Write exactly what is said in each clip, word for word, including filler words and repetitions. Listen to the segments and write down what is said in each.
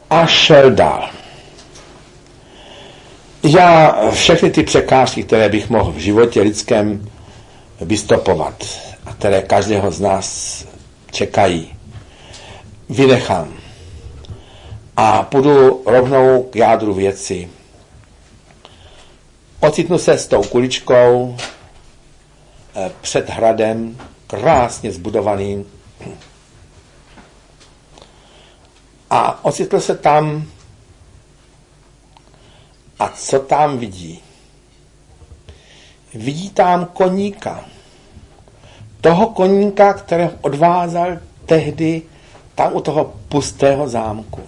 a šel dál. Já všechny ty překážky, které bych mohl v životě lidském vystopovat a které každého z nás čekají, vynechám. A půjdu rovnou k jádru věci. Ocitnu se s tou kuličkou před hradem, krásně zbudovaným. A ocitl se tam. A co tam vidí? Vidí tam koníka. Toho koníka, kterého odvázal tehdy tam u toho pustého zámku.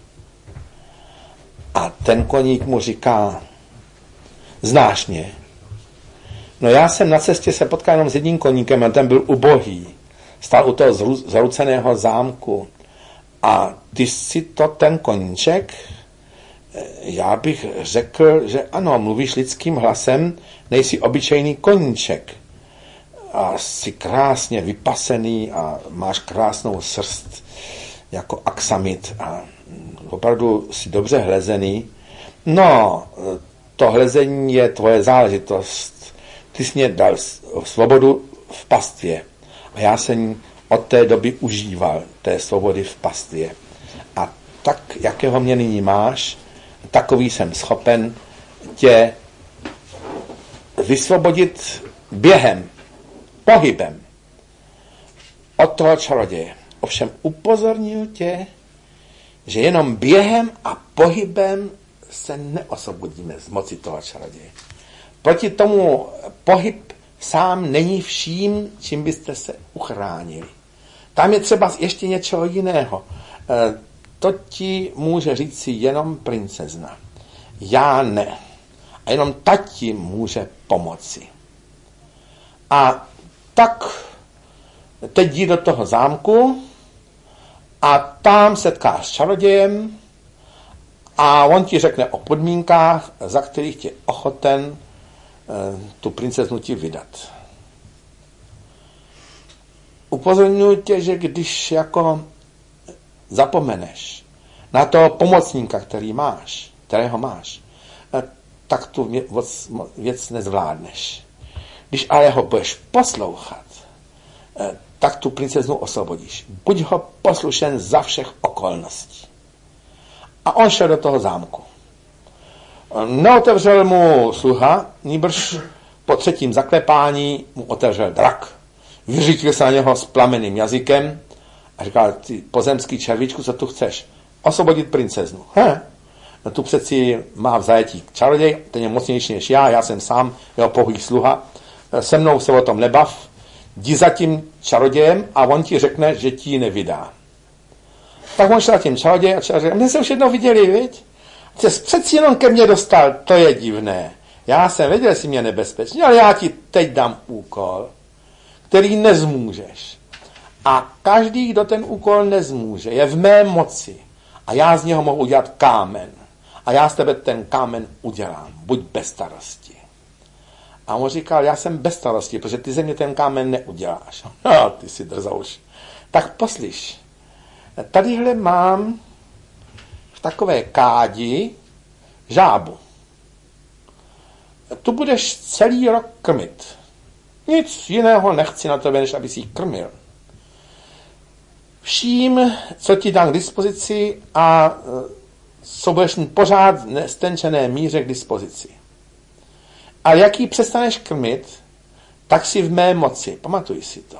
A ten koník mu říká, znáš mě? No já jsem na cestě se potkal jenom s jedním koníkem a ten byl ubohý. Stál u toho zru, zaruceného zámku. A ty si to ten koníček? Já bych řekl, že ano, mluvíš lidským hlasem, nejsi obyčejný koníček. A jsi krásně vypasený a máš krásnou srst jako aksamit a opravdu jsi dobře hlezený. No, to hlezení je tvoje záležitost. Ty jsi mě dal svobodu v pastvě. A já jsem od té doby užíval té svobody v pastvě. A tak, jakého mě nyní máš, takový jsem schopen tě vysvobodit během, pohybem od toho čaroděje. Ovšem upozornil tě, že jenom během a pohybem se neosvobodíme z moci toho čaroděje. Proti tomu pohyb sám není vším, čím byste se uchránili. Tam je třeba ještě něčeho jiného. To ti může říct si jenom princezna. Já ne. A jenom ta ti může pomoci. A tak teď jdi do toho zámku a tam setkáš s čarodějem a on ti řekne o podmínkách, za kterých tě ochoten tu princeznu ti vydat. Upozorňuji tě, že když jako zapomeneš na toho pomocníka, který máš, kterého máš, tak tu věc, věc nezvládneš. Když ale ho budeš poslouchat, tak tu princeznu osvobodíš. Buď ho poslušen za všech okolností. A on šel do toho zámku. Neotevřel mu sluha, nýbrž po třetím zaklepání mu otevřel drak. Vyřítil se na něho s plameným jazykem a říkal, ty pozemský červíčku, co tu chceš? Osvobodit princeznu. He, no tu přeci má v zajetí čaroděj, ten je mocnější než já, já jsem sám jeho pouhý sluha, se mnou se o tom nebav, jdi za tím čarodějem a on ti řekne, že ti ji nevydá. Tak on šel za tím čarodějem a čaroděj, mě se už jednou viděli, viď? Ty jsi přeci jenom ke mně dostal, to je divné. Já jsem věděl, že jsi mě nebezpečný, ale já ti teď dám úkol, který nezmůžeš. A každý, kdo ten úkol nezmůže, je v mé moci. A já z něho mohu udělat kámen. A já z tebe ten kámen udělám. Buď bez starosti. A on říkal, já jsem bez starosti, protože ty ze mě ten kámen neuděláš. No, ty si drzouš. Tak poslyš. Tadyhle mám v takové kádi žábu. Tu budeš celý rok krmit. Nic jiného nechci na tebe, než aby si ji krmil. Vším, co ti dám k dispozici a co budeš pořád v nestenčené míře k dispozici. A jak ji přestaneš krmit, tak si v mé moci. Pamatuj si to.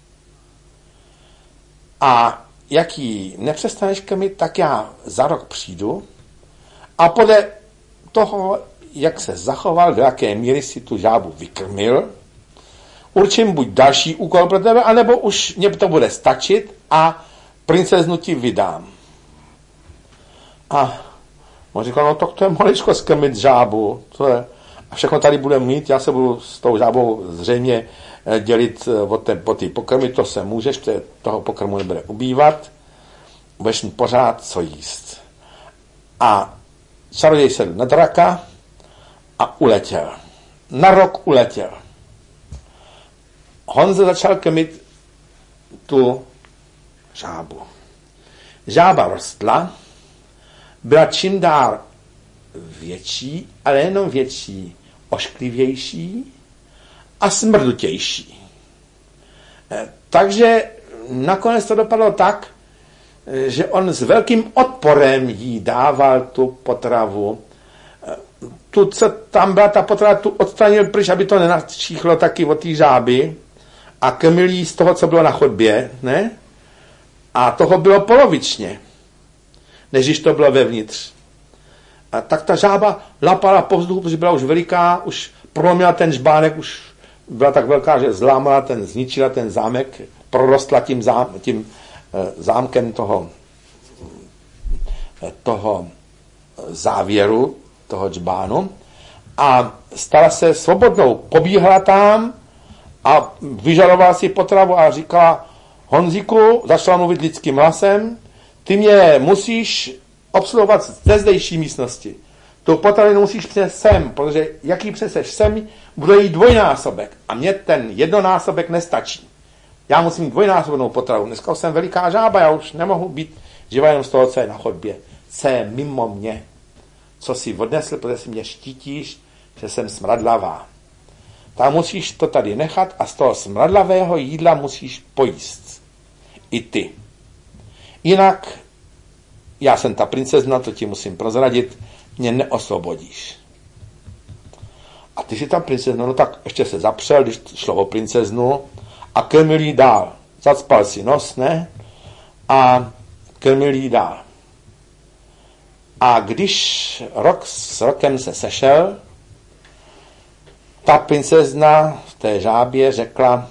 A jak ji nepřestaneš krmit, tak já za rok přijdu a podle toho, jak se zachoval, do jaké míry si tu žábu vykrmil, určím buď další úkol pro tebe, anebo už mě to bude stačit a princeznu ti vydám. A on říkal, no tak to je maličko skrmit žábu. To je, a všechno tady bude mít, já se budu s tou žábou zřejmě dělit o té, o ty pokrmy, to se můžeš, protože toho pokrmu nebude ubývat. Budeš mít pořád co jíst. A čaroděj sedl na draka a uletěl. Na rok uletěl. Honza začal krmit tu žábu. Žába rostla byla čím dál větší, ale jenom větší, ošklivější a smrdutější. Takže nakonec to dopadlo tak, že on s velkým odporem jí dával tu potravu. Tu, co tam byla ta potrava, tu odstranil pryč, aby to nenačíchlo taky od té žáby a krmil jí z toho, co bylo na chodbě, ne? A toho bylo polovičně, než když to bylo vevnitř. A tak ta žába lapala po vzduchu, protože byla už veliká, už prolomila ten žbánek, už byla tak velká, že zlámala ten, zničila ten zámek, prorostla tím, zám, tím zámkem toho, toho závěru, toho džbánu a stala se svobodnou. Pobíhala tam a vyžadovala si potravu a říkala: Honzíku, začala mluvit lidským hlasem, ty mě musíš obsluhovat ze zdejší místnosti. Tu potravinu musíš přinést sem, protože jaký přeseš sem, bude jí dvojnásobek a mně ten jednonásobek nestačí. Já musím mít dvojnásobnou potravu. Dneska už jsem veliká žába, já už nemohu být živá jenom z toho, co je na chodbě. Co je mimo mě. Co si odnesl, protože si mě štítíš, že jsem smradlavá. Tak musíš to tady nechat a z toho smradlavého jídla musíš pojíst. I ty. Jinak, já jsem ta princezna, to ti musím prozradit, mě neosvobodíš. A ty si ta princezna, no tak ještě se zapřel, když šlo o princeznu, a krmil jí dál. Zacpal si nos, ne? A krmil jí dál. A když rok s rokem se sešel, ta princezna v té žábě řekla: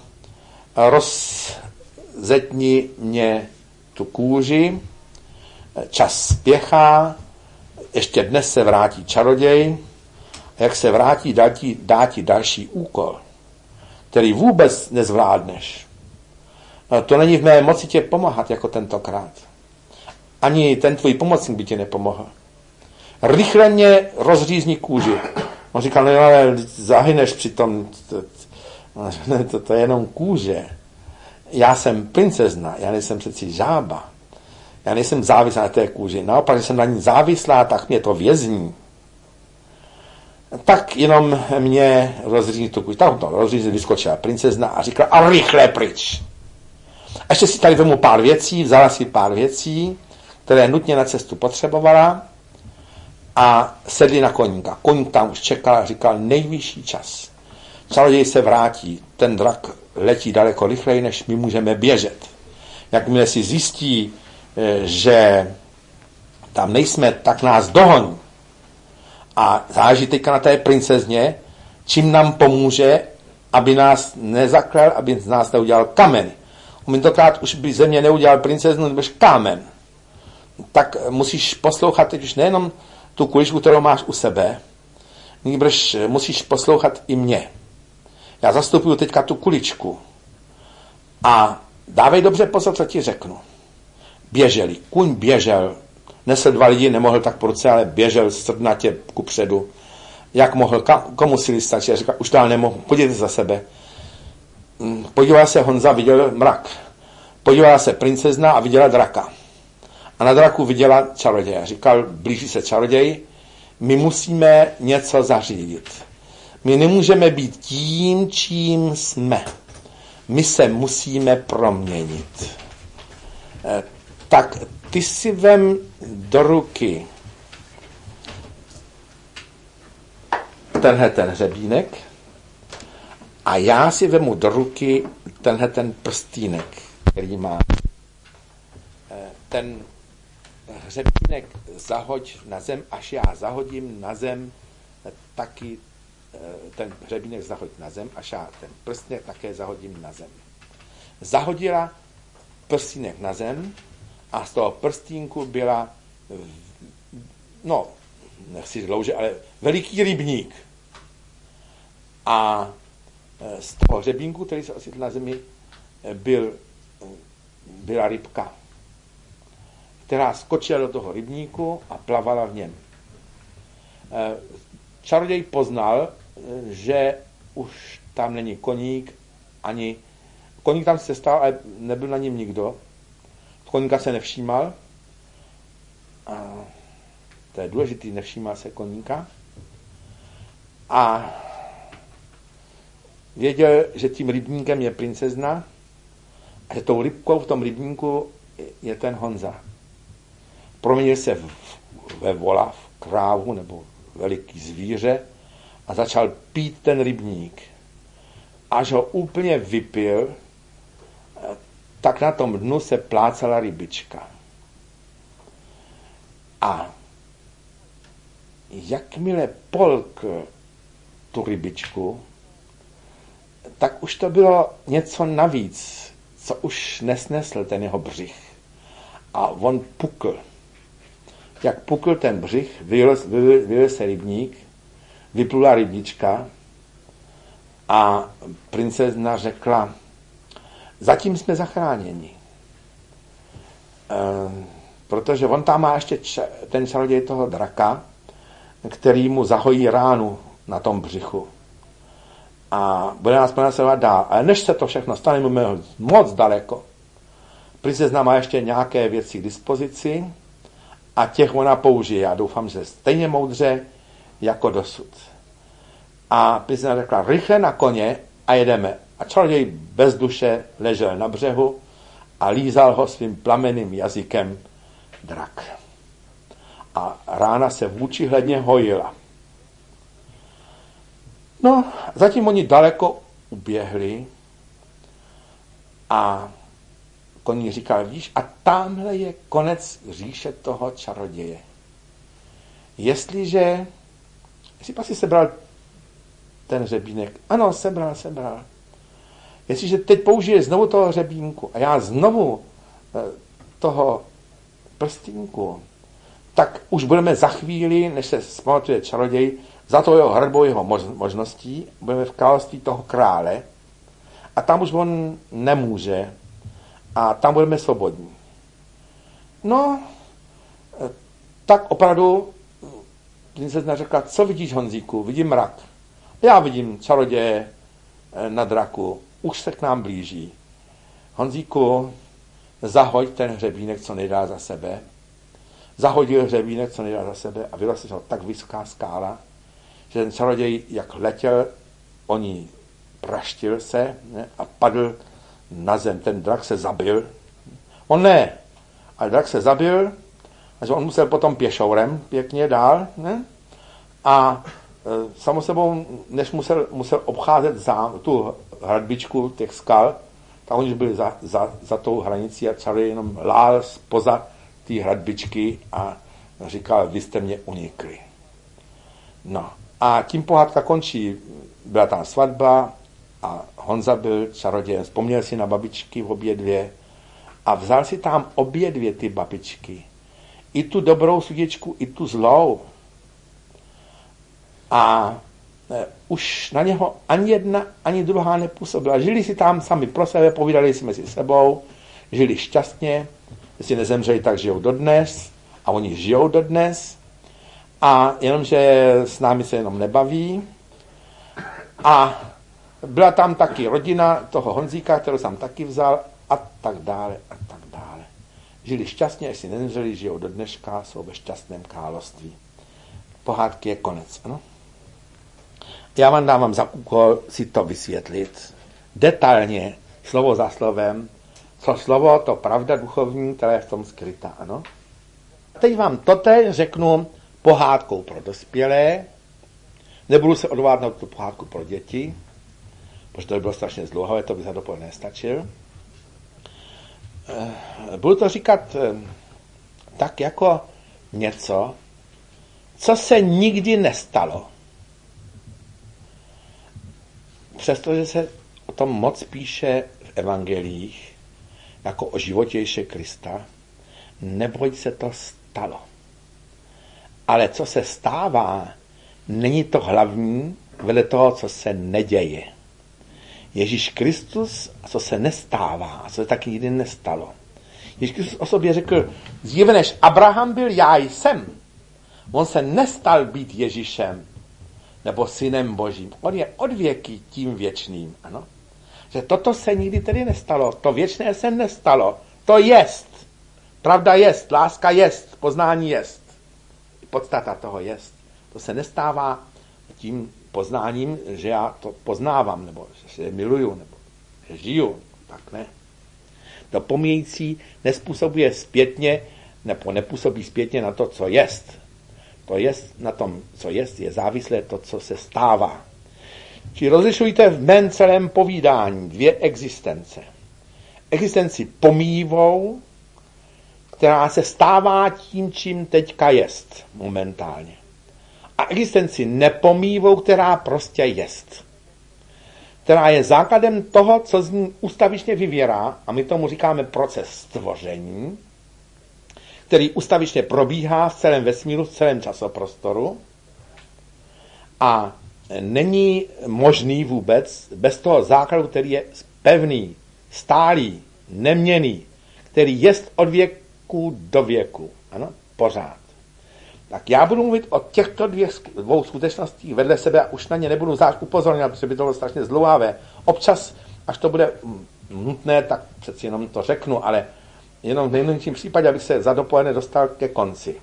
rozzetni mě tu kůži, čas spěchá, ještě dnes se vrátí čaroděj, a jak se vrátí, dá ti, dá ti další úkol, který vůbec nezvládneš. To není v mé moci tě pomáhat jako tentokrát. Ani ten tvůj pomocník by ti nepomohl. Rychle mě rozřízni kůži. On říkal: no ale zahyneš přitom, to, to, to je jenom kůže. Já jsem princezna, já nejsem přeci žába. Já nejsem závislá na té kůži. Naopak, že jsem na ní závislá, tak mě to vězní. Tak jenom mě rozřízní tu kůži. Tak to rozřízní, vyskočila princezna a říkala: a rychle pryč. A ještě si tady vemu pár věcí, vzala si pár věcí, které nutně na cestu potřebovala a sedli na koníka. Koník tam už čekal a říkal: nejvyšší čas. Čaroděj se vrátí, ten drak letí daleko rychleji, než my můžeme běžet. Jakmile si zjistí, že tam nejsme, tak nás dohoní. A záleží teďka na té princezně, čím nám pomůže, aby nás nezaklel, aby z nás neudělal kamen. Mintokrát už by ze mě neudělal princeznu, nebudeš kámen. Tak musíš poslouchat teď už nejenom tu kuličku, kterou máš u sebe, nýbrž musíš poslouchat i mě. Já zastupuju teďka tu kuličku. A dávej dobře pozor, co ti řeknu. Běželi. Kuň běžel. Nesl dva lidi, nemohl tak po ruce, ale běžel srdnatě kupředu. Jak mohl, kam, komu síly stačí? A říkal: už dál nemohu, podívejte za sebe. Podívala se Honza, viděl mrak. Podívala se princezna a viděla draka. A na draku viděla čaroděje. Říkal: blíží se čaroděj, my musíme něco zařídit. My nemůžeme být tím, čím jsme. My se musíme proměnit. E, tak ty si vem do ruky tenhle ten hřebínek a já si vemu do ruky tenhle ten prstýnek, který má. Ten hřebínek zahoď na zem, až já zahodím na zem, taky ten hřebínek zahoď na zem, až já ten prstýnek také zahodím na zem. Zahodila prstýnek na zem a z toho prstínku byla, no, nechci dlouže, ale veliký rybník. A z toho hřebínku, který se ocitl na zemi, byl, byla rybka, která skočila do toho rybníku a plavala v něm. Čaroděj poznal, že už tam není koník, ani koník tam se stál, ale nebyl na něm nikdo. Koníka se nevšímal. A To je důležitý, nevšímal se koníka. A věděl, že tím rybníkem je princezna a že tou rybkou v tom rybníku je ten Honza. Proměnil se v, ve vola, v krávu nebo veliký zvíře a začal pít ten rybník. Až ho úplně vypil, tak na tom dnu se plácala rybička. A jakmile polkl tu rybičku, tak už to bylo něco navíc, co už nesnesl ten jeho břich. A on pukl. Jak pukl ten břich, vyjel, vyjel, vyjel se rybník, vyplula rybička a princezna řekla, zatím jsme zachráněni. E, protože on tam má ještě č- ten čaroděj toho draka, který mu zahojí ránu na tom břichu. A bude nás pronásledovat dál. Ale než se to všechno stane, můžeme moc daleko. Princezna má ještě nějaké věci k dispozici a těch ona použije. Já doufám, že stejně moudře jako dosud. A princezna řekla, rychle na koně a jedeme. A čaroděj bez duše ležel na břehu a lízal ho svým plamenným jazykem drak. A rána se vůči hledně hojila. No, zatím oni daleko uběhli a koní říkal, víš, a tamhle je konec říše toho čaroděje. Jestliže, jestli pak si sebral ten hřebínek, ano, sebral, sebral. Jestliže teď použije znovu toho hřebínku a já znovu toho prstínku, tak už budeme za chvíli, než se zpamatuje čaroděj, za to jeho hrdbou jeho možností, budeme v království toho krále a tam už on nemůže a tam budeme svobodní. No, tak opravdu princezna řekla, co vidíš, Honzíku? Vidím mrak. Já vidím čaroděje na draku, už se k nám blíží. Honzíku, zahoď ten hřebínek co nejdál za sebe. Zahodil hřebínek co nejdál za sebe a vyrostla se ho tak vysoká skála, že ten čaroděj, jak letěl, o ní praštil se, ne, a padl na zem. Ten drak se zabil. On ne, ale drak se zabil, takže on musel potom pěšourem pěkně dál, ne? A e, samo sebou, než musel, musel obcházet za tu hradbičku těch skal, tak oni už byli za, za, za tou hranicí a čaroděj jenom lál spoza té hradbičky a říkal, vy jste mě unikli. No. A tím pohádka končí. Byla tam svatba a Honza byl čarodějem. Vzpomněl si na babičky v obě dvě a vzal si tam obě dvě ty babičky. I tu dobrou sudičku, i tu zlou. A e, už na něho ani jedna, ani druhá nepůsobila. Žili si tam sami pro sebe, povídali si mezi sebou, žili šťastně, jestli nezemřeli, tak žijou dodnes a oni žijou dodnes. A jenomže s námi se jenom nebaví. A byla tam taky rodina toho Honzíka, kterou jsem taky vzal a tak dále a tak dále. Žili šťastně, jestli nezemřeli, žijou do dneška, jsou ve šťastném království. Pohádky je konec, ano? Já vám dávám za úkol si to vysvětlit detailně, slovo za slovem, co slovo, to pravda duchovní, která je v tom skrytá, ano? Teď vám totéž řeknu pohádkou pro dospělé. Nebudu se odvádět tu pohádku pro děti, protože to by bylo strašně zdlouhavé, to by za dopoledne nestačil. Budu to říkat tak jako něco, co se nikdy nestalo. Přestože se o tom moc píše v evangelích, jako o životě Ježíše Krista, neboť se to stalo. Ale co se stává, není to hlavní vedle toho, co se neděje. Ježíš Kristus, co se nestává, a co se taky nikdy nestalo. Ježíš Kristus o sobě řekl, dříve než Abraham byl, já jsem. On se nestal být Ježíšem, nebo synem Božím. On je od věky tím věčným. Ano? Že toto se nikdy tedy nestalo. To věčné se nestalo. To jest. Pravda jest. Láska jest. Poznání jest. podstata toho jest. To se nestává tím poznáním, že já to poznávám, nebo že se miluju, nebo že žiju. Tak ne. To pomíjející nespůsobuje zpětně, nebo nepůsobí zpětně na to, co jest. To jest na tom, co jest, je závislé to, co se stává. Či rozlišujte v mém celém povídání dvě existence. Existenci pomíjivou, která se stává tím, čím teďka jest momentálně. A existenci nepomíjivou, která prostě jest. Která je základem toho, co z ní ustavičně vyvěrá, a my tomu říkáme proces stvoření, který ustavičně probíhá v celém vesmíru, v celém časoprostoru a není možný vůbec bez toho základu, který je pevný, stálý, neměnný, který jest od věku do věku. Ano, pořád. Tak já budu mluvit o těchto dvě, dvou skutečností vedle sebe a už na ně nebudu zvlášť upozorňovat, protože by to bylo strašně zdlouhavé. Občas, až to bude nutné, tak přeci jenom to řeknu, ale jenom v nejmenším případě, abych se za dopoledne dostal ke konci.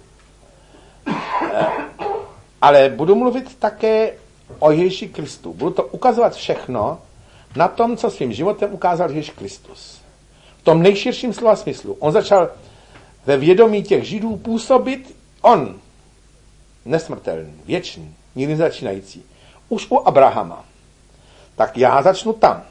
Ale budu mluvit také o Ježíši Kristu. Budu to ukazovat všechno na tom, co svým životem ukázal Ježíš Kristus. V tom nejširším slova smyslu. On začal ve vědomí těch Židů působit, on, nesmrtelný, věčný, nikdy začínající, už u Abrahama. Tak já začnu tam.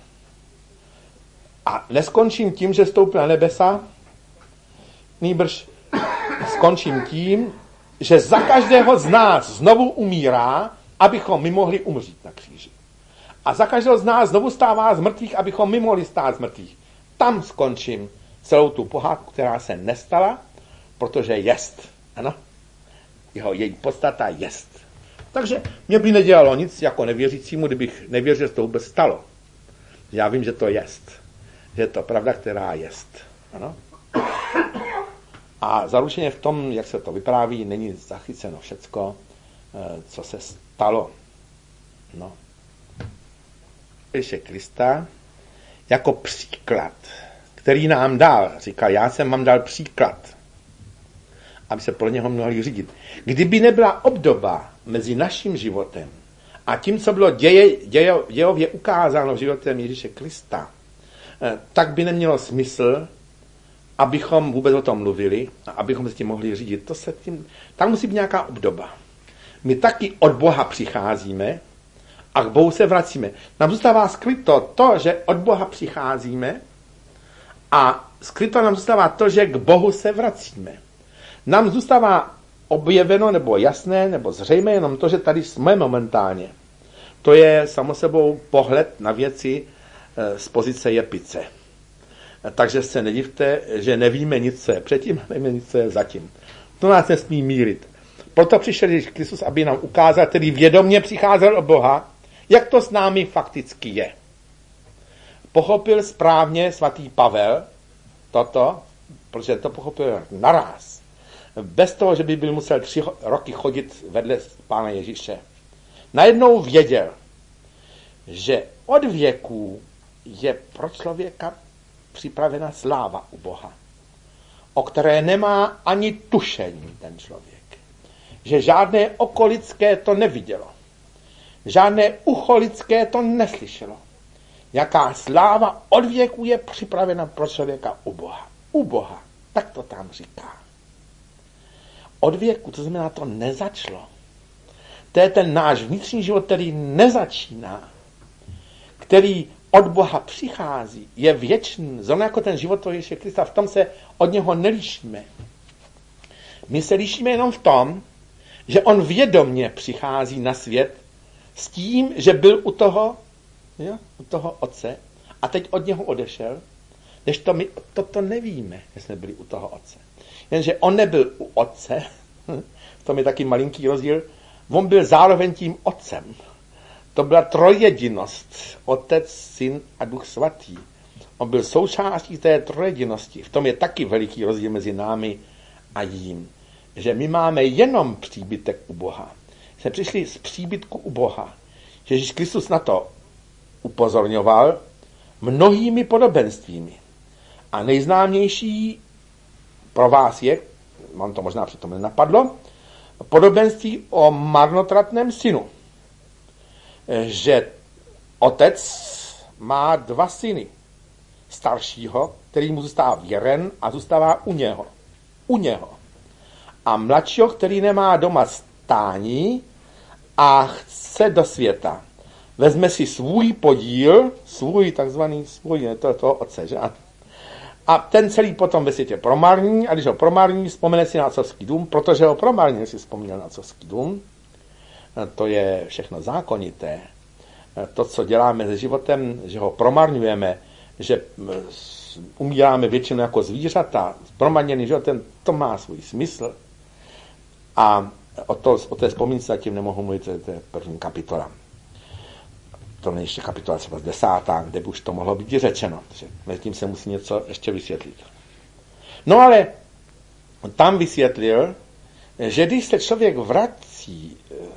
A neskončím tím, že stoupil na nebesa, nýbrž skončím tím, že za každého z nás znovu umírá, abychom my mohli umřít na kříži. A za každého z nás znovu stává z mrtvých, abychom my mohli stát z mrtvých. Tam skončím celou tu pohádku, která se nestala, protože jest. Ano? Jeho, její podstata jest. Takže mě by nedělalo nic jako nevěřícímu, kdybych nevěřil, že to vůbec stalo. Já vím, že to jest. Že je to pravda, která jest. Ano? A zaručeně v tom, jak se to vypráví, není zachyceno všecko, co se stalo. No. Ježíše Krista jako příklad, který nám dal, říkal, já jsem vám dal příklad, aby se podle něho mohli řídit. Kdyby nebyla obdoba mezi naším životem a tím, co bylo děje, děje, dějově ukázáno v životem Ježíše Krista, tak by nemělo smysl, abychom vůbec o tom mluvili a abychom se tím mohli řídit. To se tím, tam musí být nějaká obdoba. My taky od Boha přicházíme a k Bohu se vracíme. Nám zůstává skryto to, že od Boha přicházíme a skryto nám zůstává to, že k Bohu se vracíme. Nám zůstává objeveno nebo jasné nebo zřejmé jenom to, že tady jsme momentálně. To je samo sebou pohled na věci z pozice jepice. Takže se nedivte, že nevíme nic, co je předtím, nevíme nic, co je zatím. To nás nesmí mírit. Proto přišel Ježíš Kristus, aby nám ukázal, který vědomě přicházel od Boha, jak to s námi fakticky je. Pochopil správně svatý Pavel toto, protože to pochopil naráz. Bez toho, že by byl musel tři roky chodit vedle Pána Ježíše. Najednou věděl, že od věků je pro člověka připravena sláva u Boha, o které nemá ani tušení ten člověk. Že žádné oko lidské to nevidělo. Žádné ucho lidské to neslyšelo. Jaká sláva od věku je připravena pro člověka u Boha. U Boha. Tak to tam říká. Od věku, to znamená, to nezačalo. To je ten náš vnitřní život, který nezačíná. Který od Boha přichází, je věčný, zrovna jako ten život toho Ježíše Krista, v tom se od něho nelišíme. My se lišíme jenom v tom, že on vědomně přichází na svět s tím, že byl u toho, jo, u toho otce a teď od něho odešel, než to my toto nevíme, že jsme byli u toho otce. Jenže on nebyl u otce, v tom je taky malinký rozdíl, on byl zároveň tím otcem. To byla trojjedinost, Otec, Syn a Duch Svatý. On byl součástí té trojjedinosti. V tom je taky veliký rozdíl mezi námi a jím. Že my máme jenom příbytek u Boha. Jsme přišli z příbytku u Boha. Ježíš Kristus na to upozorňoval mnohými podobenstvími. A nejznámější pro vás je, mám to možná přitom nenapadlo, podobenství o marnotratném synu. Že otec má dva syny. Staršího, který mu zůstává věren a zůstává u něho. U něho. A mladšího, který nemá doma stání a chce do světa. Vezme si svůj podíl, svůj takzvaný, svůj, to je toho otce, že? A ten celý potom ve světě promarní, a když ho promarní, vzpomene si na otcovský dům, protože ho promarní, si vzpomněl na otcovský dům. To je všechno zákonité. To, co děláme se životem, že ho promarňujeme, že umíráme většinou jako zvířata, promarněný životem, to má svůj smysl. A o, to, o té vzpomínce zatím nemohu mluvit, to je první kapitola. To není ještě kapitola třeba z desátá, kde by už to mohlo být řečeno. Takže mezi tím se musí něco ještě vysvětlit. No ale tam vysvětlil, že když se člověk vrací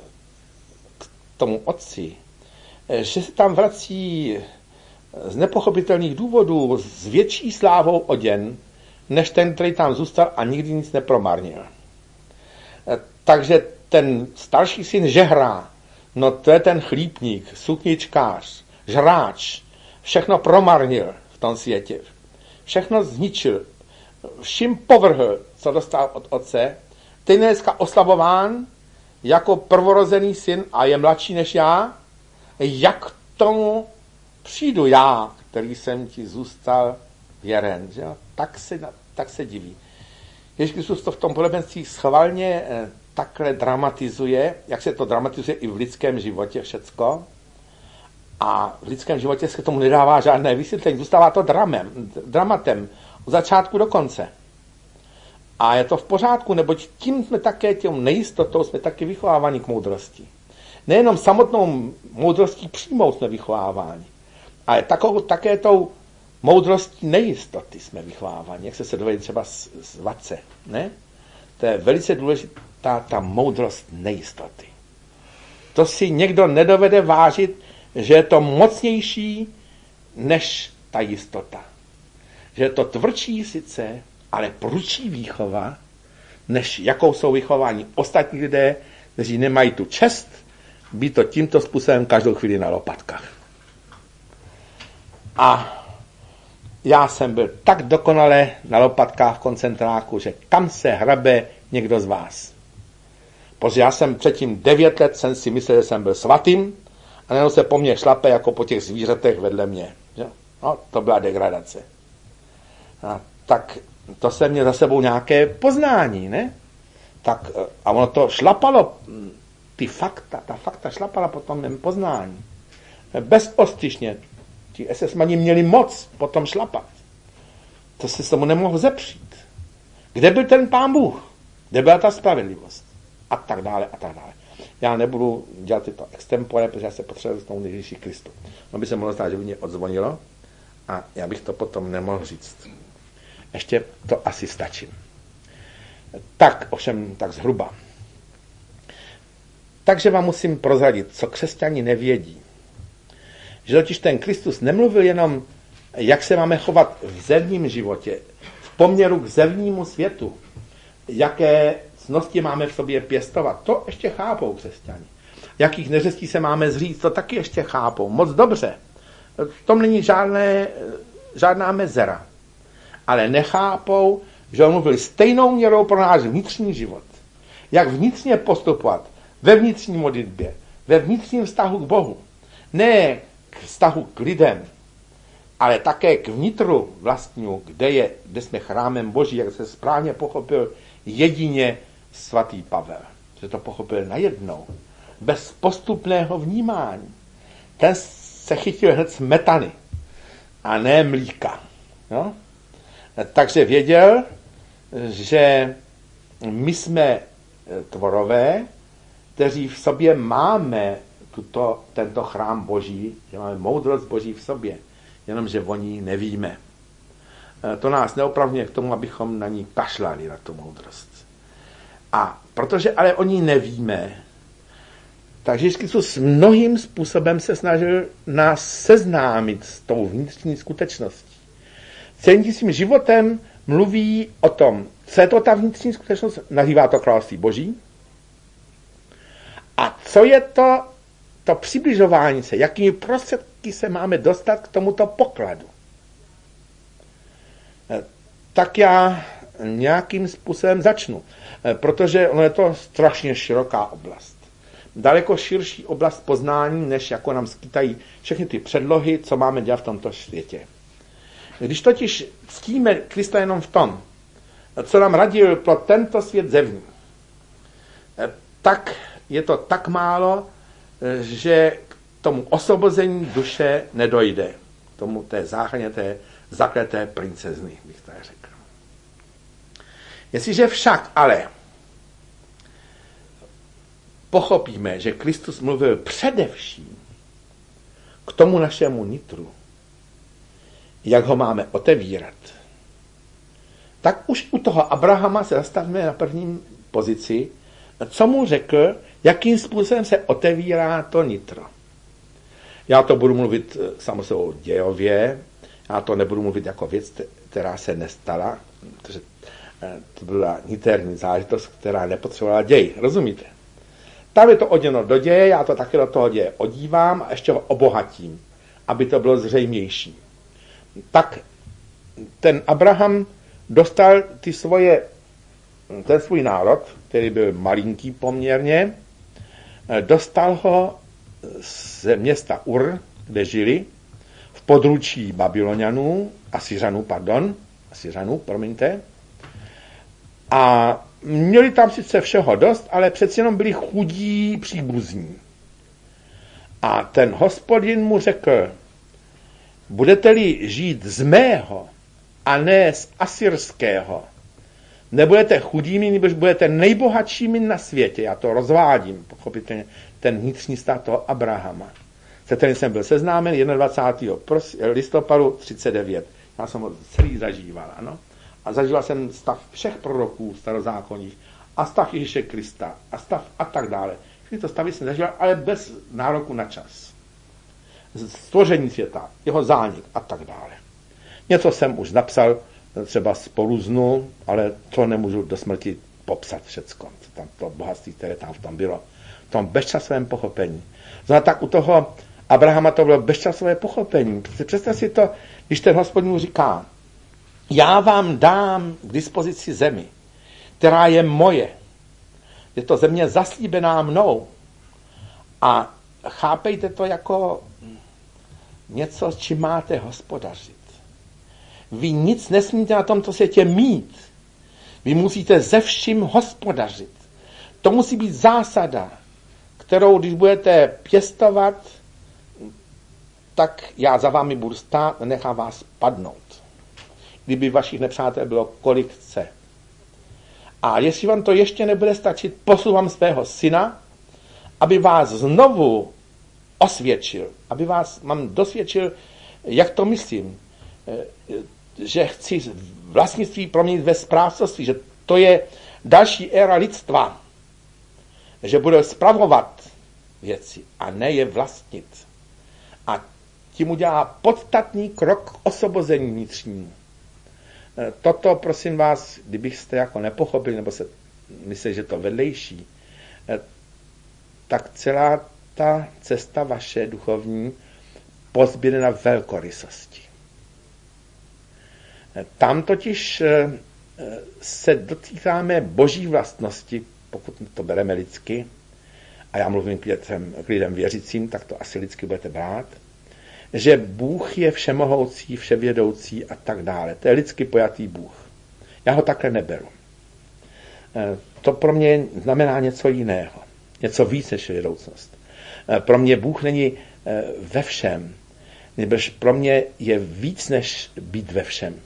k tomu otci, že se tam vrací z nepochopitelných důvodů s větší slávou oděn, než ten, který tam zůstal a nikdy nic nepromarnil. Takže ten starší syn žehrá, no to je ten chlípník, sukničkář, žráč, všechno promarnil v tom světě. Všechno zničil, vším povrhl, co dostal od otce. Ten je dneska oslavován jako prvorozený syn a je mladší než já. Jak k tomu přijdu já, který jsem ti zůstal věren, že? Tak, se, tak se diví. Ježíš Kristus to v tom podobenství schválně eh, takhle dramatizuje, jak se to dramatizuje i v lidském životě všecko. A v lidském životě se k tomu nedává žádné vysvětlení, zůstává to dramem, dramatem od začátku do konce. A je to v pořádku, neboť tím jsme také, tím nejistotou jsme taky vychováváni k moudrosti. Nejenom samotnou moudrostí přímou jsme vychováváni, ale takovou, také tou moudrostí nejistoty jsme vychováváni, jak se se dovedí třeba z, z Vace, ne? To je velice důležitá ta moudrost nejistoty. To si někdo nedovede vážit, že je to mocnější než ta jistota. Že je to tvrdší sice, ale prudší výchova, než jakou jsou vychováni ostatní lidé, kteří nemají tu čest být to tímto způsobem každou chvíli na lopatkách. A já jsem byl tak dokonale na lopatkách v koncentráku, že kam se hrabe někdo z vás. Protože já jsem předtím devět let jsem si myslel, že jsem byl svatým a najednou se po mně šlape jako po těch zvířatech vedle mě. Že? No, to byla degradace. A tak to se mě za sebou nějaké poznání, ne? Tak, a ono to šlapalo, ty fakta, ta fakta šlapala potom mém poznání. Bezostyšně. Ti esesmani měli moc potom šlapat. To se s tomu nemohl zepřít. Kde byl ten Pán Bůh? Kde byla ta spravedlivost? A tak dále, a tak dále. Já nebudu dělat tyto extempore, protože já se potřebuji s tomu Ježíši Kristu. No by se mohlo stát, že by mě odzvonilo a já bych to potom nemohl říct. Ještě to asi stačí. Tak, ovšem, tak zhruba. Takže vám musím prozradit, co křesťani nevědí. Že totiž ten Kristus nemluvil jenom, jak se máme chovat v zevním životě, v poměru k zevnímu světu, jaké cnosti máme v sobě pěstovat. To ještě chápou křesťani. Jakých neřestí se máme zříct, to taky ještě chápou. Moc dobře. V tom není žádné, žádná mezera. Ale nechápou, že on mluvil stejnou měrou pro náš vnitřní život. Jak vnitřně postupovat ve vnitřní modlitbě, ve vnitřním vztahu k Bohu. Ne k vztahu k lidem, ale také k vnitru vlastnímu, kde, je, kde jsme chrámem Boží, jak se správně pochopil jedině svatý Pavel. Že to pochopil najednou, bez postupného vnímání. Ten se chytil hned smetany a ne mlíka. No? Takže věděl, že my jsme tvorové, kteří v sobě máme tuto, tento chrám Boží, že máme moudrost Boží v sobě, jenomže o ní nevíme. To nás neopravňuje k tomu, abychom na ní kašlali, na tu moudrost. A protože ale o ní nevíme, takže Ježíš Kristus mnohým způsobem se snažil nás seznámit s tou vnitřní skutečností. Celým svým životem mluví o tom, co je to ta vnitřní skutečnost, nazývá to království Boží, co je to, to přibližování se, jakými prostředky se máme dostat k tomuto pokladu. Tak já nějakým způsobem začnu, protože ono je to strašně široká oblast. Daleko širší oblast poznání, než jako nám skýtají všechny ty předlohy, co máme dělat v tomto světě. Když totiž ctíme Krista jenom v tom, co nám radil pro tento svět zevní, tak je to tak málo, že k tomu osvobození duše nedojde. K tomu té záchraně té zakleté princezny, bych tak řekl. Jestliže však ale pochopíme, že Kristus mluvil především k tomu našemu nitru, jak ho máme otevírat, tak už u toho Abrahama se zastavíme na prvním pozici, co mu řekl, jakým způsobem se otevírá to nitro. Já to budu mluvit samozřejmě dějově, já to nebudu mluvit jako věc, která se nestala, protože to byla niterní záležitost, která nepotřebovala děj, rozumíte? Tam je to oděno do děje, já to také do toho děje odívám a ještě ho obohatím, aby to bylo zřejmější. Tak ten Abraham dostal ty svoje, ten svůj národ, který byl malinký poměrně, dostal ho ze města Ur, kde žili, v područí Babylonianů, Asyřanů, pardon, Asyřanů, promiňte, a měli tam sice všeho dost, ale přeci jenom byli chudí příbuzní. A ten Hospodin mu řekl, budete-li žít z mého a ne z asyrského, nebudete chudými, nebož budete nejbohatšími na světě. Já to rozvádím, pochopitelně, ten vnitřní stav toho Abrahama, se kterým jsem byl seznámen dvacátého prvního listopadu třicet devět. Já jsem ho celý zažíval, ano. A zažíval jsem stav všech proroků starozákonních a stav Ježíše Krista a stav a tak dále. Všechny to stavy jsem zažíval, ale bez nároku na čas. Stvoření světa, jeho zánik a tak dále. Něco jsem už napsal třeba z Poluznu, ale to nemůžu do smrti popsat všecko. Tam to bohatství, které tam v tom bylo. V tom bezčasovém pochopení. Znamená, tak u toho Abrahama to bylo bezčasové pochopení. Představ si to, když ten Hospodin mu říká, já vám dám k dispozici zemi, která je moje. Je to země zaslíbená mnou. A chápejte to jako něco, s čím máte hospodařit. Vy nic nesmíte na tomto světě mít. Vy musíte ze vším hospodařit. To musí být zásada, kterou, když budete pěstovat, tak já za vámi budu stát a nechám vás padnout. Kdyby vašich nepřátel bylo kolik chce. A jestli vám to ještě nebude stačit, pošlu vám svého syna, aby vás znovu osvědčil, aby vás mám dosvědčil, jak to myslím, že chci vlastnictví proměnit ve správcovství, že to je další éra lidstva, že bude spravovat věci a ne je vlastnit. A tím udělá podstatný krok k osvobození vnitřnímu. Toto, prosím vás, kdybyste jako nepochopili, nebo se mysleli, že to vedlejší, tak celá ta cesta vaše duchovní pozběrena velkorysosti. Tam totiž se dotýkáme boží vlastnosti, pokud to bereme lidsky, a já mluvím k lidem, k lidem věřícím, tak to asi lidsky budete brát, že Bůh je všemohoucí, vševědoucí a tak dále. To je lidsky pojatý Bůh. Já ho takhle neberu. To pro mě znamená něco jiného. Něco víc než vědoucnost. Pro mě Bůh není ve všem. Nebož pro mě je víc než být ve všem.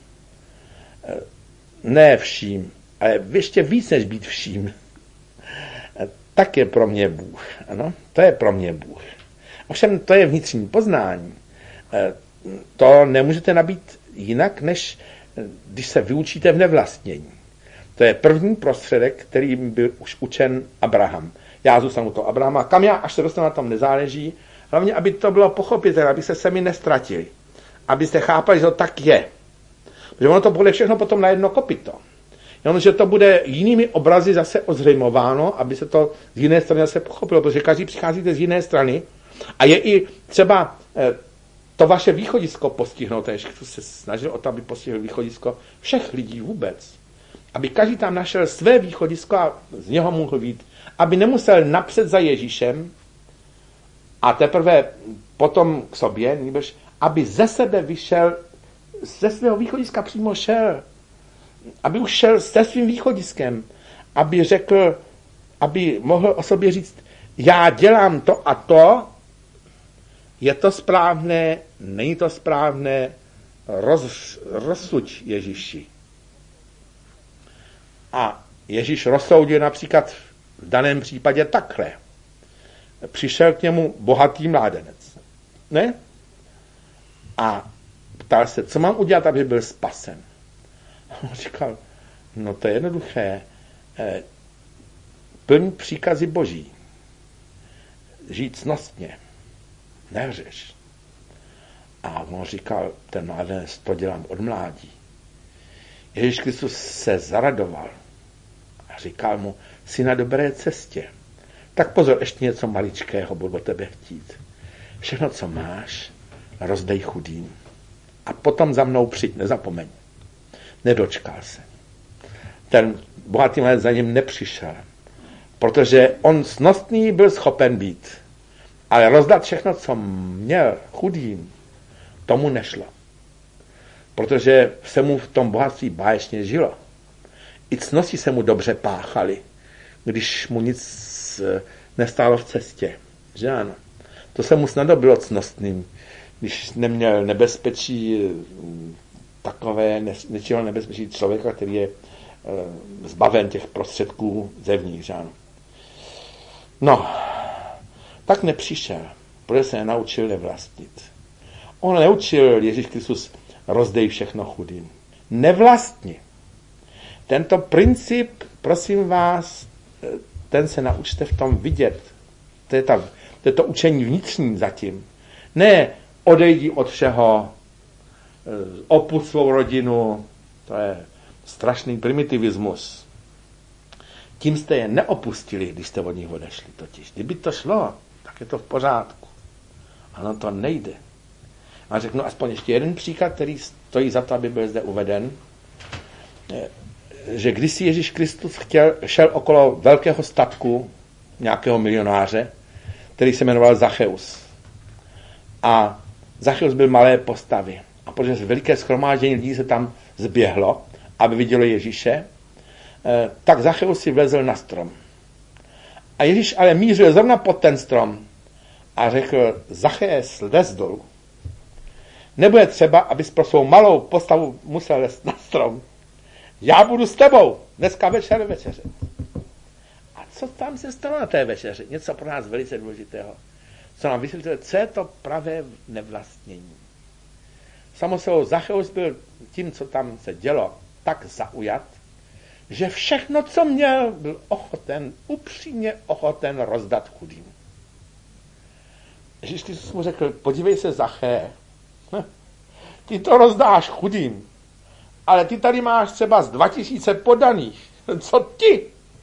Ne vším, ale ještě víc než být vším. Tak je pro mě Bůh. Ano? To je pro mě Bůh. Ovšem to je vnitřní poznání. To nemůžete nabít jinak, než když se vyučíte v nevlastnění. To je první prostředek, kterým byl už učen Abraham. Já zůstanu to Abrahama. Kam já, až se dostanu, na tom nezáleží. Hlavně, aby to bylo pochopitelné, aby se sami nestratili. Abyste chápali, že to tak je. Protože ono to bude všechno potom na jedno kopyto. Jenomže to bude jinými obrazy zase ozřejmováno, aby se to z jiné strany zase pochopilo, protože každý přicházíte z jiné strany a je i třeba to vaše východisko postihnout, takže Kristus se snažil o to, aby postihl východisko všech lidí vůbec. Aby každý tam našel své východisko a z něho mohl být. Aby nemusel napřed za Ježíšem a teprve potom k sobě, nebož aby ze sebe vyšel, ze svého východiska přímo šel. Aby už šel se svým východiskem. Aby řekl, aby mohl o sobě říct, já dělám to a to, je to správné, není to správné, roz, rozsuď Ježíši. A Ježíš rozsoudil například v daném případě takhle. Přišel k němu bohatý mládenec. Ne? A ptal se, co mám udělat, aby byl spasen. A on říkal, no to je jednoduché. Plň příkazy Boží. Žít cnostně. Nehřeš. A on říkal, ten mládenec, to dělám od mládí. Ježíš Kristus se zaradoval a říkal mu, jsi na dobré cestě. Tak pozor, ještě něco maličkého budu o tebe chtít. Všechno, co máš, rozdej chudým. A potom za mnou přijď, nezapomeň. Nedočkal se. Ten bohatý mladec za ním nepřišel, protože on cnostný byl schopen být. Ale rozdat všechno, co měl chudým, tomu nešlo. Protože se mu v tom bohatství báječně žilo. I cnosti se mu dobře páchaly, když mu nic nestálo v cestě. Že ano? To se mu snadno bylo cnostným, když neměl nebezpečí, takové nečeho nebezpečí člověka, který je zbaven těch prostředků zevnitř. Že ano? No, tak nepřišel, protože se nenaučil nevlastnit. On neučil Ježíš Kristus rozdej všechno chudým. Nevlastni. Tento princip, prosím vás, ten se naučte v tom vidět. To je, ta, to, je to učení vnitřní zatím. Ne odejdi od všeho, opusť svou rodinu, to je strašný primitivismus. Tím jste je neopustili, když jste od nich odešli totiž. Kdyby to šlo, tak je to v pořádku. Ano, to nejde. A řeknu aspoň ještě jeden příklad, který stojí za to, aby byl zde uveden, že když si Ježíš Kristus chtěl, šel okolo velkého statku nějakého milionáře, který se jmenoval Zacheus. A Zacheus byl malé postavy. A protože veliké shromáždění lidí se tam zběhlo, aby vidělo Ježíše, tak Zacheus si vlezl na strom. A Ježíš ale mířil zrovna pod ten strom a řekl, Zacheus, lez dolů. Nebude třeba, abys pro svou malou postavu musel lézt na strom. Já budu s tebou dneska večer večeřet. A co tam se stalo na té večeři? Něco pro nás velice důležitého. Co nám vysvětluje, co je to pravé nevlastnění. Samozřejmě Zacheus byl tím, co tam se dělo, tak zaujat, že všechno, co měl, byl ochoten, upřímně ochoten rozdat chudým. Ježíš Kristus mu řekl, podívej se, Zaché, ty to rozdáš chudým, ale ty tady máš třeba z dva tisíce podaných. Co ty?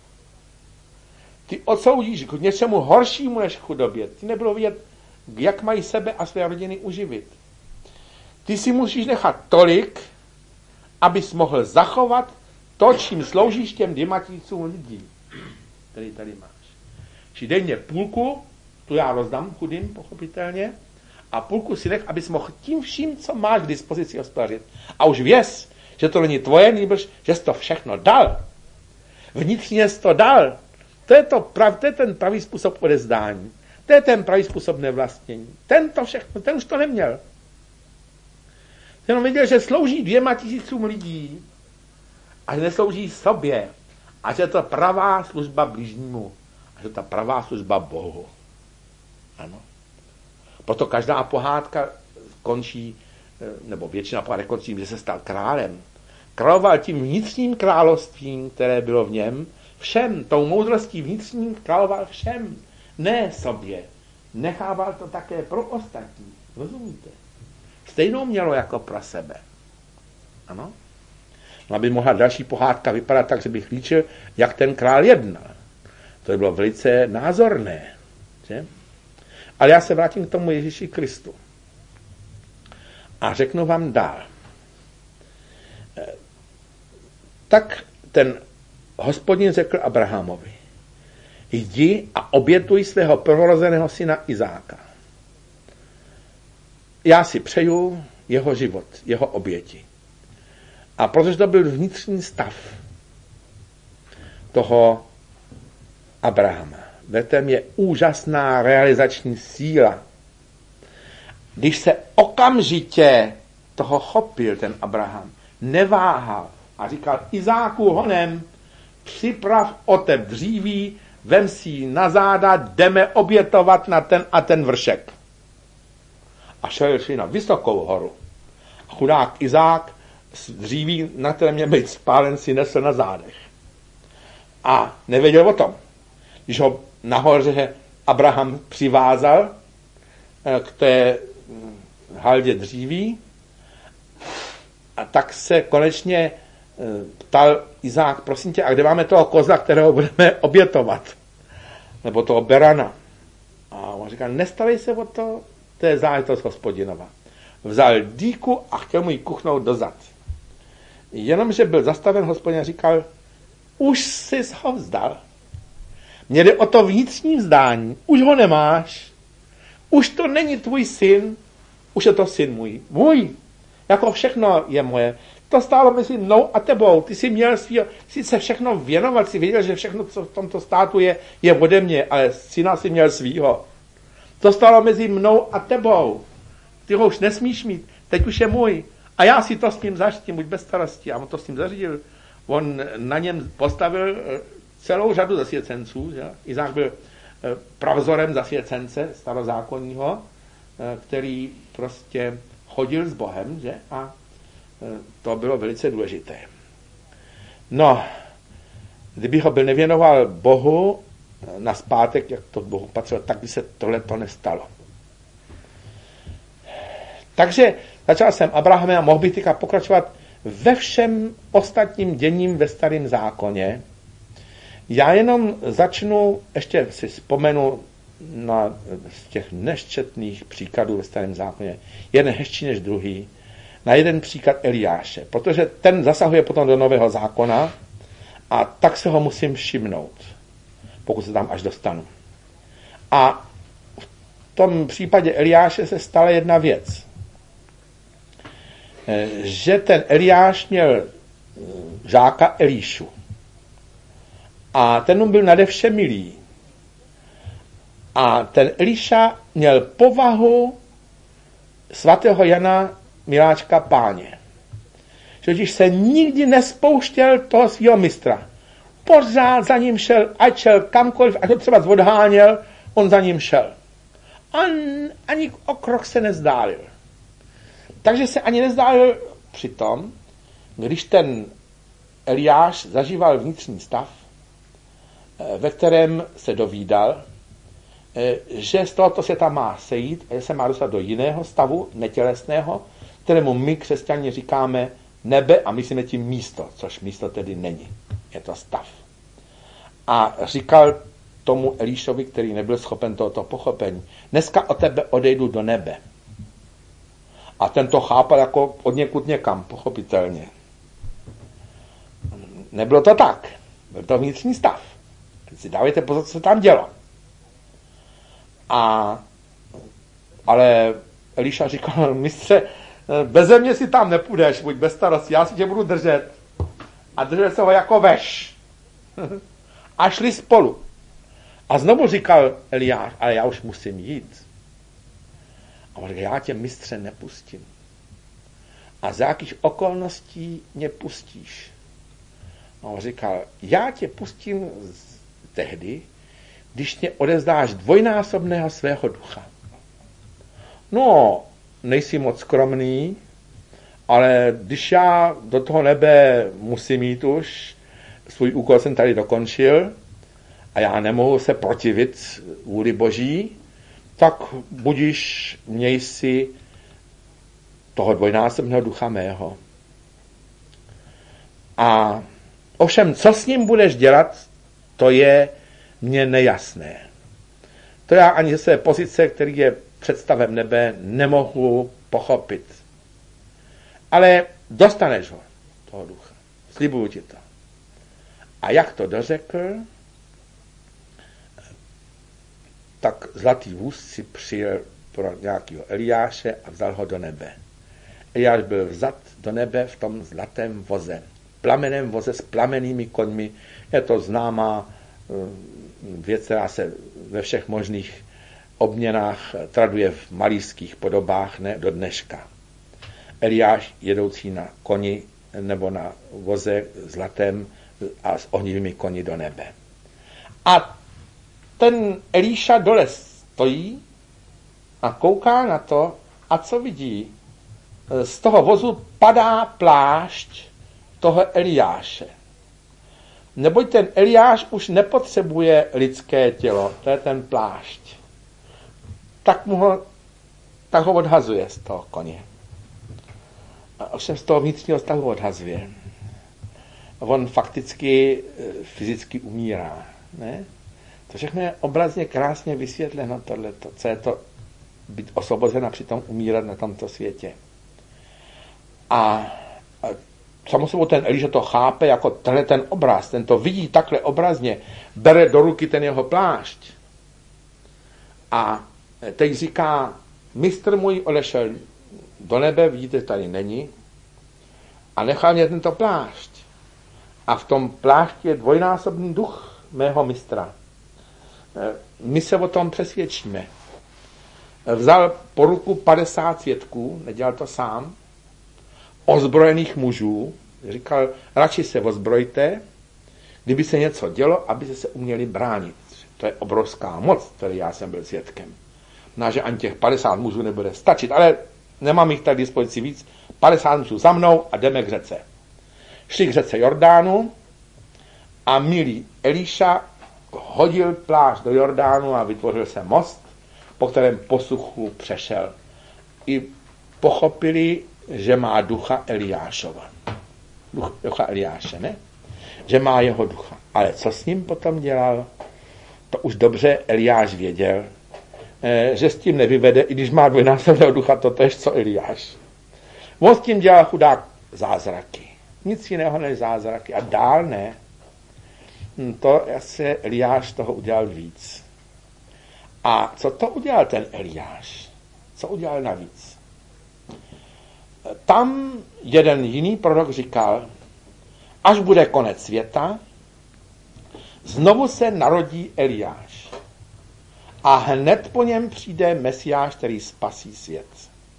Ty odsoudíš k něčemu horšímu než chudobě. Ty nebylo vidět, jak mají sebe a své rodiny uživit. Ty si musíš nechat tolik, abys mohl zachovat to, čím sloužíš těm dvěma tisícům lidí, který tady máš. Či dej mě půlku, tu já rozdám chudým, pochopitelně, a půlku si nech, abys mohl tím vším, co máš k dispozici, hospodařit. A už věz, že to není tvoje, nýbrž, že jsi to všechno dal. Vnitřně jsi to dal. To je, to prav, to je ten pravý způsob odezdání. To je ten pravý způsob nevlastnění. Ten to všechno, ten už to neměl. Ten viděl, že slouží dvěma tisícům lidí a že neslouží sobě. A že je to pravá služba bližnímu. A že to pravá služba Bohu. Ano. Proto každá pohádka končí, nebo většina pohádek končí tím, že se stal králem. Královal tím vnitřním královstvím, které bylo v něm, všem, tou moudrostí vnitřním královal všem, ne sobě. Nechával to také pro ostatní. Rozumíte? Stejnou mělo jako pro sebe. Ano? Aby mohla další pohádka vypadat tak, že bych líčil, jak ten král jednal. To by bylo velice názorné. Že? Ale já se vrátím k tomu Ježíši Kristu. A řeknu vám dál. Tak ten Hospodin řekl Abrahamovi, jdi a obětuj svého prvorozeného syna Izáka. Já si přeju jeho život, jeho oběti. A protože to byl vnitřní stav toho Abrahama, ve kterém je úžasná realizační síla. Když se okamžitě toho chopil ten Abraham, neváhal a říkal, Izáku honem, připrav otep dříví, vem si ji na záda, jdeme obětovat na ten a ten vršek. A šel si na vysokou horu. A chudák Izák z dříví, na kterém měl být spálen, si nesl na zádech. A nevěděl o tom. Když ho nahoře Abraham přivázal k té haldě dříví, a tak se konečně ptal Izák, prosím tě, a kde máme toho kozla, kterého budeme obětovat? Nebo toho berana. A on říkal, nestarej se o to, to je záležitost Hospodinova. Vzal dýku a chtěl mu ji kuchnout do zad. Jenomže byl zastaven Hospodin a říkal, už jsi ho vzdal. Mně jde o to vnitřní vzdání. Už ho nemáš. Už to není tvůj syn. Už je to syn můj. Můj. Jako všechno je moje. To stálo mezi mnou a tebou. Ty jsi měl svýho, jsi se všechno věnoval, jsi věděl, že všechno, co v tomto státu je, je ode mě, ale syna si měl svýho. To stálo mezi mnou a tebou. Ty ho už nesmíš mít. Teď už je můj. A já si to s ním zařídím, buď bez starosti. A on to s ním zařídil. On na něm postavil celou řadu zasvěcenců. Že? Izák byl pravzorem zasvěcence starozákonního, který prostě chodil s Bohem, že? A to bylo velice důležité. No, kdyby ho byl nevěnoval Bohu na zpátek, jak to Bohu patřilo, tak by se tohle to nestalo. Takže začal jsem Abrahamem a mohl bych teďka pokračovat ve všem ostatním děním ve starém zákoně. Já jenom začnu, ještě si vzpomenu na z těch nesčetných příkladů ve starém zákoně, jeden hezčí než druhý, na jeden příklad Eliáše, protože ten zasahuje potom do nového zákona a tak se ho musím všimnout, pokud se tam až dostanu. A v tom případě Eliáše se stala jedna věc, že ten Eliáš měl žáka Elíšu a ten mu byl nade vše milý. A ten Elíša měl povahu svatého Jana miláčka Páně. Že když se nikdy nespouštěl toho svého mistra. Pořád za ním šel, ať šel kamkoliv, ať ho třeba zodháněl, on za ním šel. An, ani o krok se nezdálil. Takže se ani nezdálil při tom, když ten Eliáš zažíval vnitřní stav, ve kterém se dovídal, že z tohoto světa má sejít a že se má dostat do jiného stavu, netělesného, kterému my, křesťani, říkáme nebe a myslíme tím místo, což místo tedy není. Je to stav. A říkal tomu Elíšovi, který nebyl schopen tohoto pochopení, dneska od tebe odejdu do nebe. A ten to chápal jako od někud někam, pochopitelně. Nebylo to tak. Byl to vnitřní stav. Teď si dávajte pozor, co se tam dělo. A, ale Eliša říkal, mistře, beze mě si tam nepůjdeš, buď bez starosti, já si tě budu držet. A držel se ho jako veš. A šli spolu. A znovu říkal Eliáš, ale já už musím jít. A on říkal, já tě, mistře, nepustím. A za jakých okolností mě pustíš? A on říkal, já tě pustím tehdy, když mě odevzdáš dvojnásobného svého ducha. No, nejsi moc skromný, ale když já do toho nebe musím jít už, svůj úkol jsem tady dokončil a já nemohu se protivit vůli Boží, tak budíš, měj si toho dvojnásobného ducha mého. A ovšem, co s ním budeš dělat, to je mně nejasné. To já ani ze své pozice, který je představem nebe, nemohu pochopit. Ale dostaneš ho, toho ducha. Slibuju ti to. A jak to dořekl, tak zlatý vůz si přijel pro nějakého Eliáše a vzal ho do nebe. Eliáš byl vzat do nebe v tom zlatém voze. Plameném voze s plamenými koňmi. Je to známá věc, která se ve všech možných obměnách traduje v malířských podobách, ne do dneška. Eliáš jedoucí na koni nebo na voze zlatém a s ohnivými koni do nebe. A ten Elíša dole stojí a kouká na to a co vidí? Z toho vozu padá plášť toho Eliáše. Neboť ten Eliáš už nepotřebuje lidské tělo, to je ten plášť. Tak, mu ho, tak ho odhazuje z toho koně. A ovšem z toho vnitřního stavu odhazuje. On fakticky fyzicky umírá. Ne? To všechno je obrazně krásně vysvětleno tohleto, co je to být osvobozen a přitom umírat na tomto světě. A samozřejmě ten Eliša to chápe jako tenhle ten obraz, ten to vidí takhle obrazně, bere do ruky ten jeho plášť. A teď říká, mistr můj odešel do nebe, vidíte, tady není, a nechal mě tento plášť. A v tom plášti je dvojnásobný duch mého mistra. My se o tom přesvědčíme. Vzal po ruku padesát svědků, nedělal to sám, ozbrojených mužů, říkal, radši se ozbrojte, kdyby se něco dělo, aby se uměli bránit. To je obrovská moc, který já jsem byl svědkem. No, že ani těch padesát mužů nebude stačit, ale nemám jich tak dispozici víc, padesát mužů za mnou a jdeme k řece. Šli k řece Jordánu a milý Eliša hodil plášť do Jordánu a vytvořil se most, po kterém po suchu přešel. I pochopili, že má ducha Eliášova. Ducha Eliáše, ne? Že má jeho ducha. Ale co s ním potom dělal? To už dobře Eliáš věděl, že s tím nevyvede, i když má dvojnásobného ducha, to tež co Eliáš. On s tím dělal chudák zázraky. Nic jiného než zázraky. A dál ne. To asi Eliáš toho udělal víc. A co to udělal ten Eliáš? Co udělal navíc? Tam jeden jiný prorok říkal, až bude konec světa, znovu se narodí Eliáš. A hned po něm přijde Mesiáš, který spasí svět.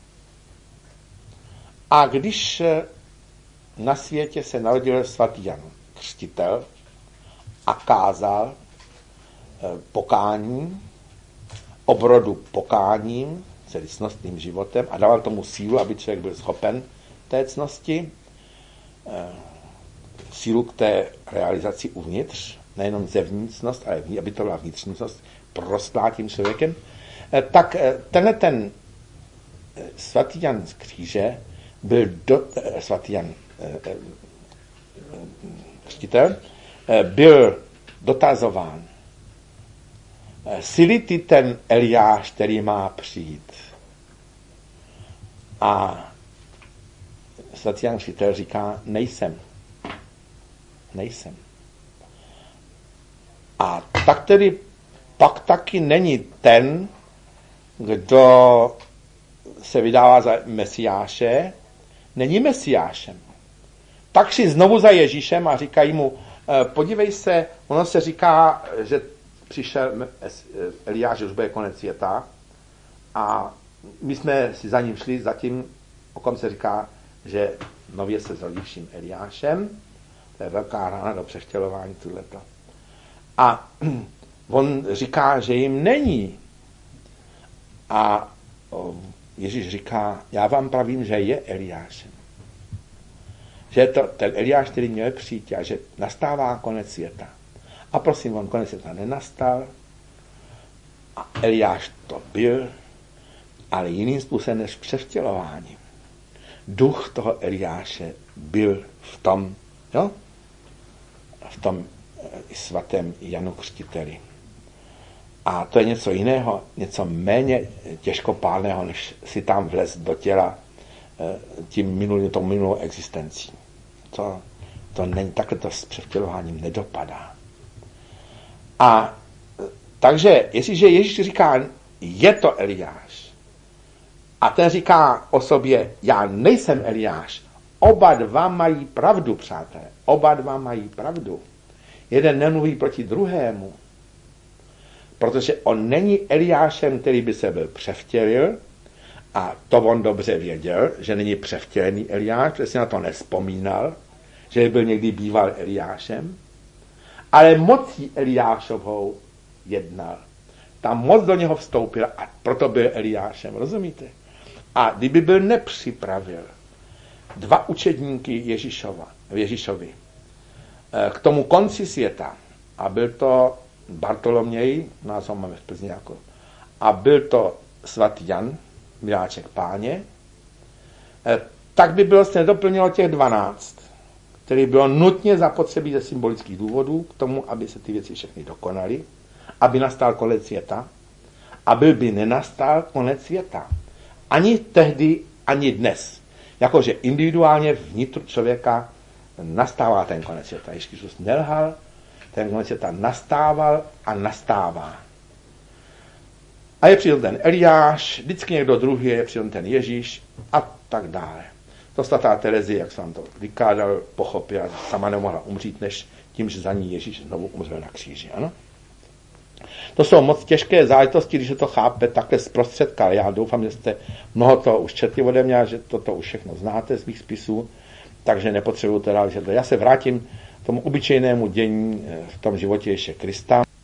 A když na světě se narodil svatý Jan Křtitel a kázal pokání, obrodu pokáním, celý cnostným životem a dával tomu sílu, aby člověk byl schopen té cnosti, sílu k té realizaci uvnitř, nejenom zevnitřnost, ale aby to byla vnitřnost, prostlá tím člověkem, tak tenhle ten svatý Jan z kříže byl do, svatý Jan Křtitel byl dotazován, jsi ty ten Eliáš, který má přijít? A svatý Jan Křtitel říká, nejsem. Nejsem. A tak tedy pak taky není ten, kdo se vydává za Mesiáše, není Mesiášem. Tak šli znovu za Ježíšem a říkají mu, podívej se, ono se říká, že přišel Eliáš, že už bude konec světa a my jsme si za ním šli, zatím, o kom se říká, že nově se zrodivším Eliášem, to je velká rána do přechtělování tohleto. A on říká, že jim není. A Ježíš říká, já vám pravím, že je Eliášem. Že je to ten Eliáš, který měl přijít a že nastává konec světa. A prosím, on konec světa nenastal. A Eliáš to byl, ale jiným způsobem než převtělováním. Duch toho Eliáše byl v tom Jo? V tom svatém Janu Křtiteli. A to je něco jiného, něco méně těžkopádného, než si tam vlez do těla tím minulým, tou minulou existencí. To, to není, takhle to s převtělováním nedopadá. A takže, jestliže Ježíš říká, je to Eliáš, a ten říká o sobě, já nejsem Eliáš, oba dva mají pravdu, přátelé. Oba dva mají pravdu. Jeden nemluví proti druhému, protože on není Eliášem, který by se byl převtělil, a to on dobře věděl, že není převtělený Eliáš, protože si na to nevzpomínal, že byl někdy býval Eliášem, ale mocí Eliášovou jednal. Ta moc do něho vstoupila a proto byl Eliášem, rozumíte? A kdyby byl nepřipravil dva učedníky Ježíšova, Ježíšovi k tomu konci světa, a byl to Bartoloměj, nás ho máme v Plzni jako, a byl to svatý Jan, miláček Páně, tak by bylo se nedoplnilo těch dvanáct, který bylo nutně zapotřebí ze symbolických důvodů k tomu, aby se ty věci všechny dokonaly, aby nastal konec světa, a byl by nenastal konec světa. Ani tehdy, ani dnes. Jakože individuálně vnitř člověka nastává ten konec světa. Ježíš Kristus nelhal, ten konec světa nastával a nastává. A je přitom ten Eliáš, vždycky někdo druhý, je přitom ten Ježíš a tak dále. To svatá Terezie, jak jsem to vykázal, pochopila, sama nemohla umřít, než tím, že za ní Ježíš znovu umřel na kříži. Ano? To jsou moc těžké záležitosti, když se to chápe takhle zprostředka. Já doufám, že jste mnoho toho už četli ode mě, že toto už všechno znáte z mých spisů, takže nepotřebuju to dál. Já se vrátím k tomu obyčejnému dění v tom životě Ježíše Krista.